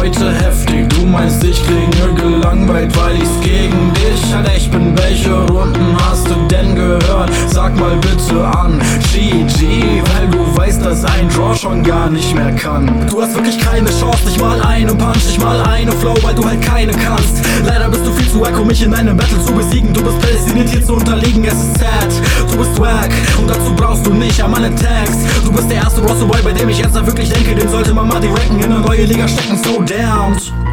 heute heftig. Du meinst, ich klinge gelangweilt, weil ich's gegen dich halt echt bin. Welche Runden hast du denn gehört? Sag mal bitte an GG, weil du weißt, dass ein Draw schon gar nicht mehr kann. Du hast wirklich keine Chance, nicht mal eine Punch, nicht mal eine Flow, weil du halt keine kannst. Leider bist du viel zu wack, um mich in einem Battle zu besiegen. Du bist prädestiniert hier zu unterliegen, es ist sad. Du bist wack und dazu brauchst du nicht an meine Tags. Du bist der erste Roster Boy, bei dem ich ernsthaft wirklich denke, den sollte man mal direkt in eine neue Liga stecken. So damned.